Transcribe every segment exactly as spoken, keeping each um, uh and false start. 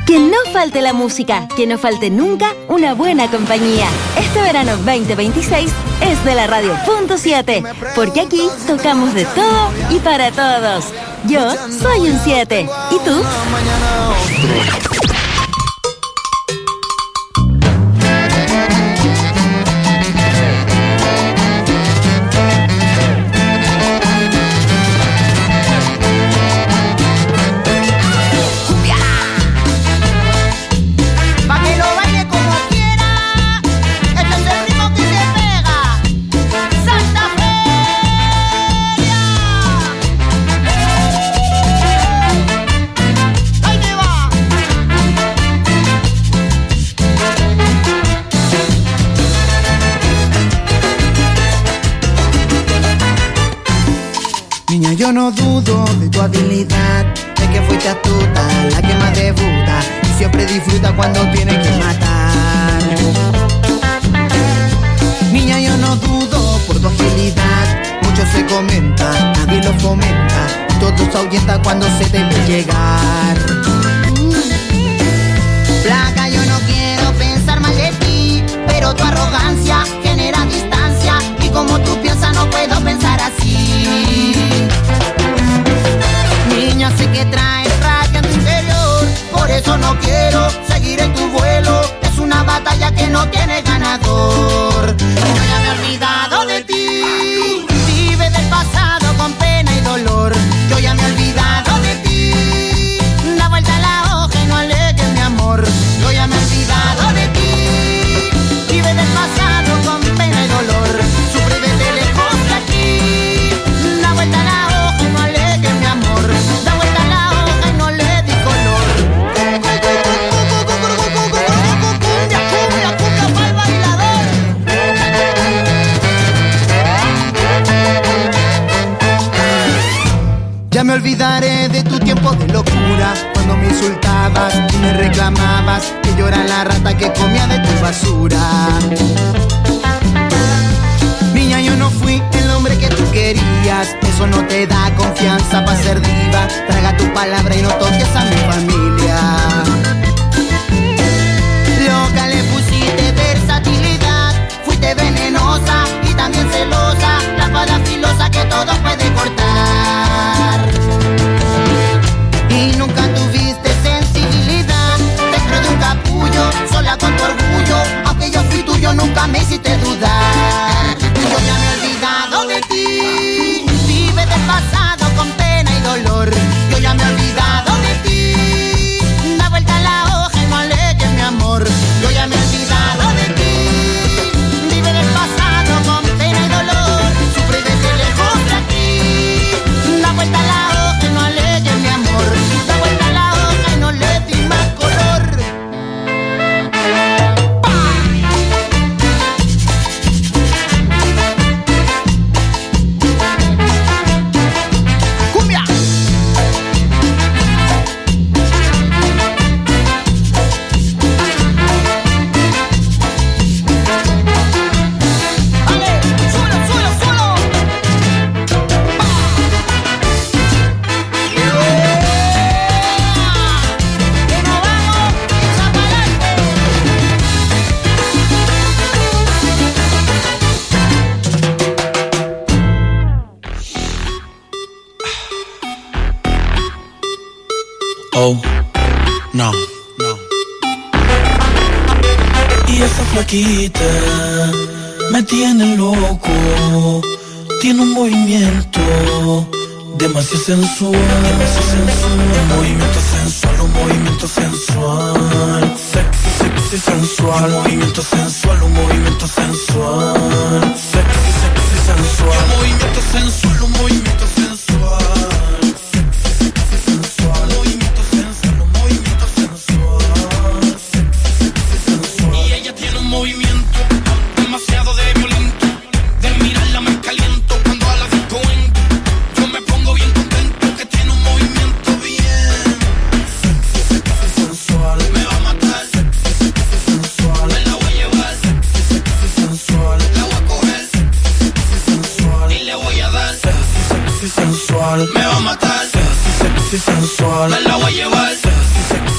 Que no falte la música, que no falte nunca una buena compañía. Este verano veinte veintiséis es de la Radio Punto siete, porque aquí tocamos de todo y para todos. Yo soy un siete. ¿Y tú? Yo no dudo de tu habilidad, de que fuiste astuta, la que más debuta, y siempre disfruta cuando tiene que matar. Niña, yo no dudo por tu agilidad, mucho se comenta, nadie lo fomenta, todo se ahuyenta cuando se te ve llegar. Flaca, yo no quiero pensar mal de ti, pero tu arrogancia genera distancia, y como tú piensas no puedo pensar así. Niña, sé que traes rabia en tu interior, por eso no quiero seguir en tu vuelo. Es una batalla que no tiene ganador. Yo ya me he olvidado de ti, vive del pasado con pena y dolor. Yo ya me he olvidado de ti, da vuelta a la hoja y no alegues mi amor. Yo ya me he olvidado de ti, vive del pasado con pena y dolor. Sufre desde lejos de aquí, da vuelta a la hoja y no alegues mi amor. Da vuelta a la hoja y no le di color. Cumbia, cumbia, cumbia pa'l bailador. Ya me olvidaré de tu tiempo de locura, cuando me insultabas y me reclamabas que yo era la rata que comía de tu basura. Niña, yo no fui el hombre que tú querías, eso no te da confianza para ser diva. Traga tu palabra y no toques a mi familia. Loca, le pusiste versatilidad, fuiste venenosa y también celosa, la espada filosa que todo puede cortar. Y nunca tuviste sensibilidad, dentro de un capullo, sola con tu orgullo, aunque yo fui tuyo nunca me hiciste dudar. Yo ya me he olvidado de ti, vive del pasado con pena y dolor. Yo ya me he olvidado de ti, da vuelta a la hoja y no alegues mi amor. Yo ya me he olvidado de ti, vive del pasado con pena y dolor. Sufre desde lejos de aquí, da vuelta a la hoja y no alegues mi amor. Da vuelta a la hoja y no le di más color. Oh, no, no. Y esa flaquita me tiene loco, tiene un movimiento demasiado sensual, demasiado sensual. Un movimiento sensual, un movimiento sensual. Sexy, sexy, sensual. Un movimiento sensual, un movimiento sensual. Sexy, sexy, sensual. Un movimiento sensual, un movimiento sensual. Le voy a dar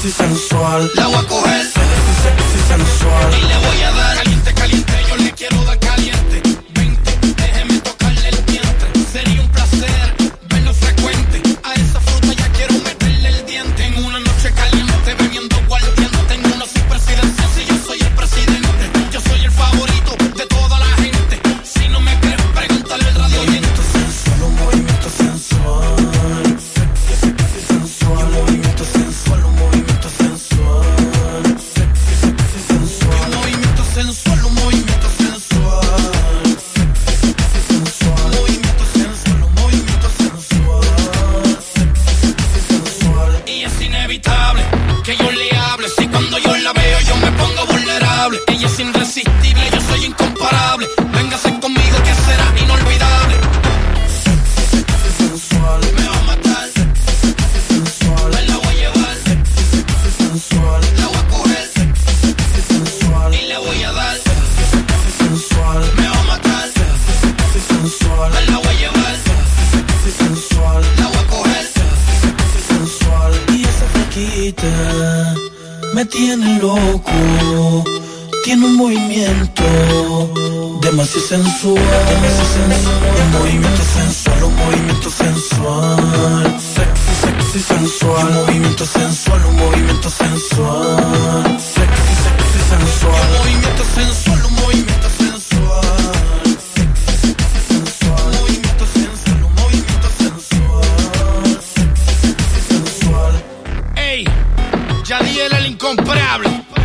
sexy, sensual. La voy a coger, sexy, sexy, sensual. y le voy a dar caliente, caliente, yo le quiero dar caliente. Vente, déjeme tocarle el vientre. Sería un placer verlo frecuente. A esa fruta ya quiero meterle el diente. En una noche caliente, bebiendo aguardiente. En una subpresidencia, si yo soy el presidente. Yo soy el favorito de toda la gente. Si no me crees, pregúntale al radio oyente. Sensual, un movimiento sensual. Sexy, sexy, sensual. Un movimiento sensual, un movimiento sensual. Sexy, sexy, sensual. Un movimiento sensual, un movimiento sensual. Sexy, sexy, sensual. Un movimiento sensual, un movimiento sensual. Sexy, sexy, sensual. Y es inevitable que yo le hable. Si cuando yo la veo yo me pongo vulnerable. Ella es irresistible, yo soy incomparable. Véngase conmigo que será inolvidable. Sexy, sexy, sensual. Me va a matar, Sexy, sexy, sensual. me la voy a llevar, Sexy, sexy, sensual. la voy a coger Sexy, sexy, sensual. y le voy a dar. Sexy, sexy, sensual. Me va a matar, Sexy, sexy, sensual. me la voy a llevar, Sexy, sensual. la voy a coger. Sexy, sensual. Y esa flaquita me tiene loco. Tiene un movimiento demasiado sensual, demasiado sensual. Un movimiento sensual, un movimiento sensual. Sexy, sexy, sensual. Un movimiento sensual, un movimiento sensual. Sexy, sexy, sensual. Un movimiento sensual, un movimiento sensual. Sexy, sexy, sensual. Un movimiento sensual, un movimiento sensual. Sexy, sexy, sensual. Ey, Yadiel el incomparable.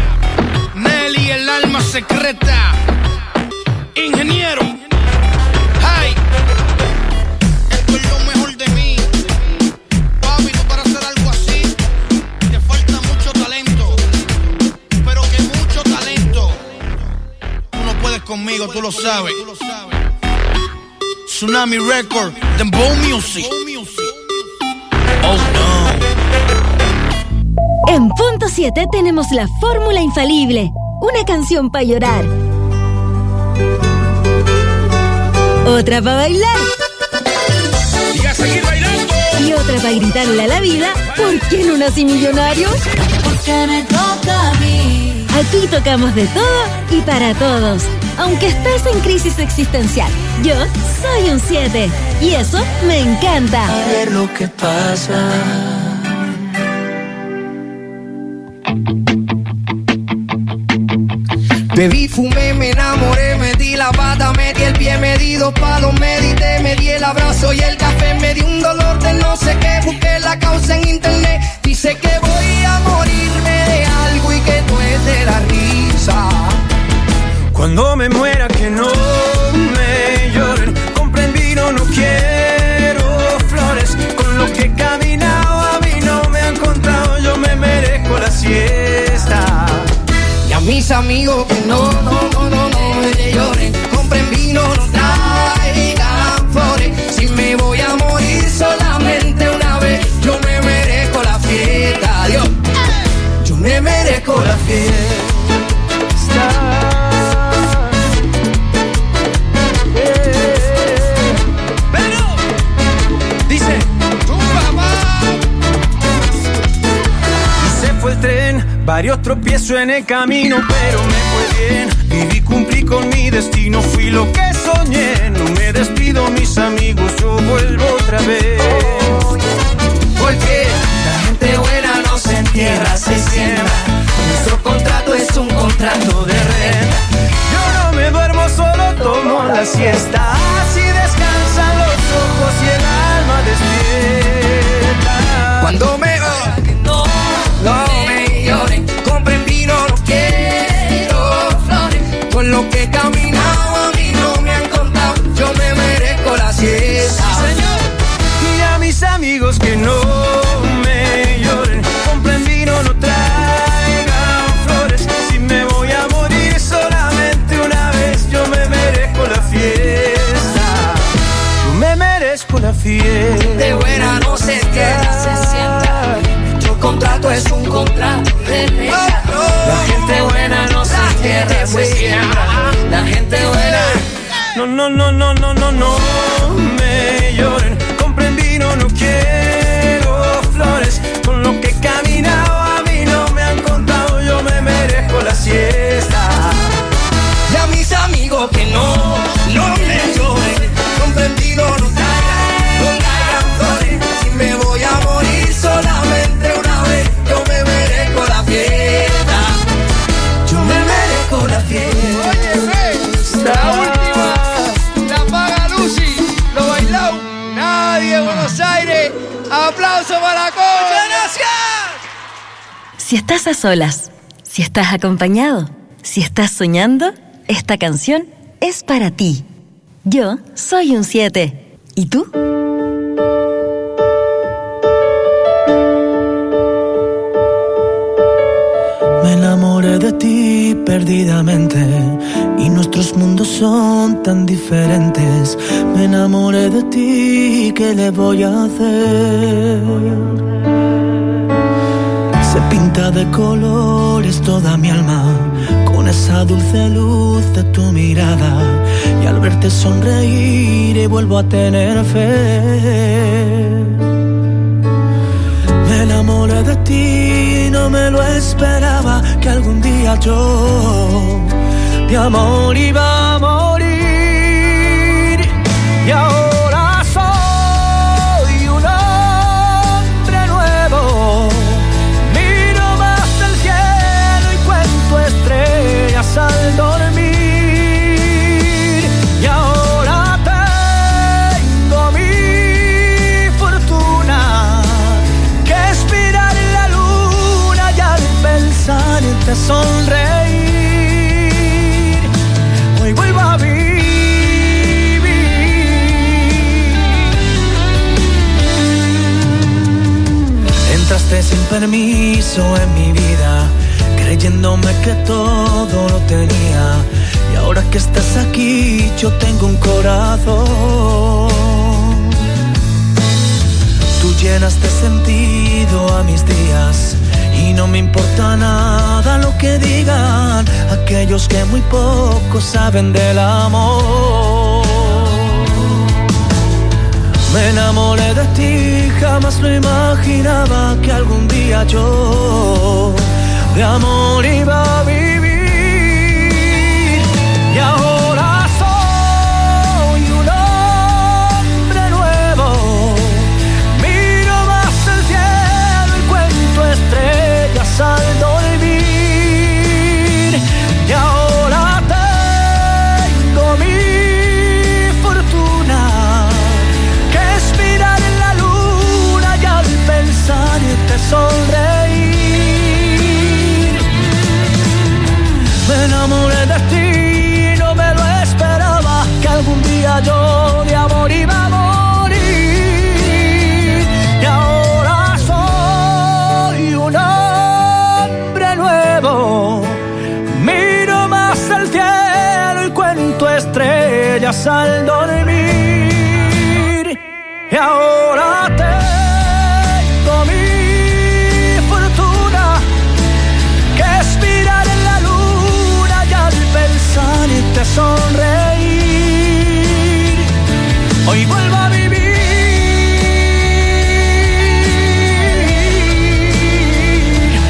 Nelly el alma secreta. Ingeniero. Hey, esto es lo mejor de mí. Papi, tú para hacer algo así te falta mucho talento. Pero que mucho talento. Tú no puedes conmigo, tú lo sabes. Tsunami Record, Dembow Music. Oh no. En Punto siete tenemos la fórmula infalible. Una canción para llorar. Otra para bailar. Y a seguir bailando. Y otra para gritarle a la vida, ¿por qué no nací millonario? Porque me toca a mí. Aquí tocamos de todo y para todos. Aunque estés en crisis existencial, yo soy un siete. Y eso me encanta. A ver lo que pasa. Bebí, fumé, me enamoré, me di la pata, me di el pie, me di dos palos, medité, me di el abrazo y el café, me di un dolor de no sé qué, busqué la causa en internet, dice que voy a morirme de algo y que tú es de la risa. Cuando me muera que no me lloren, compren vino, no quiero flores, con lo que he caminado a mí no me han contado, yo me merezco la siesta. Y a mis amigos que no, no, no, no, no me lloren, compren vino, no traigan flores, si me voy a morir solamente una vez, yo me merezco la fiesta, Dios, yo me merezco la fiesta. El tren, varios tropiezos en el camino, pero me fue bien. Viví, cumplí con mi destino, fui lo que soñé. No me despido, mis amigos, yo vuelvo otra vez. Porque la gente buena no se entierra, se siembra. Nuestro contrato es un contrato de renta. Yo no me duermo, solo tomo la siesta. Así descansan los ojos y el alma despierta. Cuando me no, no me lloren, compren vino, no quiero flores. Con lo que he caminado a mí no me han contado, yo me merezco la siesta. Señor. Y a mis amigos que no me lloren, compren vino, no traigan flores. Si me voy a morir solamente una vez, yo me merezco la fiesta. Yo me merezco la fiesta. De buena no se queda, se sienta. Nuestro contrato es un contrato de renta. La gente buena no se entierra, se siembra. La gente buena. No, no, no, no, no, no, no me lloren. Compren vino, no quiero flores. Con lo que he caminado a mí no Si estás a solas, si estás acompañado, si estás soñando, esta canción es para ti. Yo soy un siete. ¿Y tú? Me enamoré de ti perdidamente y nuestros mundos son tan diferentes. Me enamoré de ti, ¿qué le voy a hacer? Se pinta de colores toda mi alma con esa dulce luz de tu mirada, y al verte sonreír y vuelvo a tener fe. Me enamoré de ti, no me lo esperaba, que algún día yo de amor iba a morir. Y ahora soy un hombre nuevo, miro más el cielo y cuento estrellas al dormir. Y ahora tengo mi fortuna, que es mirar la luna y al pensar en te sonreír, hoy vuelvo a vivir. Entraste sin permiso en mi vida, creyéndome que todo lo tenía, y ahora que estás aquí yo tengo un corazón. Tú llenas de sentido a mis días y no me importa nada lo que digan aquellos que muy poco saben del amor. Me enamoré de ti, jamás lo imaginaba, que algún día yo de amor iba a vivir. Y ahora soy un hombre nuevo, miro más el cielo y cuento estrellas al dormir. Y ahora tengo mi fortuna, que es mirar en la luna y al pensar te sonreír. Me enamoré de ti, no me lo esperaba, que algún día yo de amor iba a morir. Y ahora soy un hombre nuevo, miro más al cielo y cuento estrellas al dormir.